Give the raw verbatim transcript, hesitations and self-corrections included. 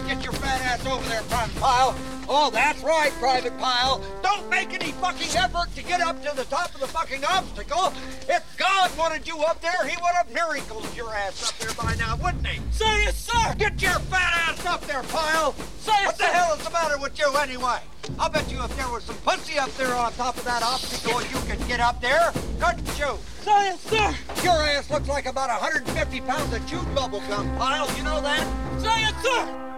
Get your fat ass over there, Private Pile. Oh, that's right, Private Pile. Don't make any fucking effort to get up to the top of the fucking obstacle. If God wanted you up there, he would have miracled your ass up there by now, wouldn't he? Sir, yes, sir. Get your fat ass up there, Pile. Sir, yes, what the sir. hell is the matter with you anyway? I'll bet you if there was some pussy up there on top of that obstacle, you could get up there, couldn't you? Sir, yes, sir. Your ass looks like about one hundred fifty pounds of chewed bubble gum, Pile. You know that? Sir, yes, sir.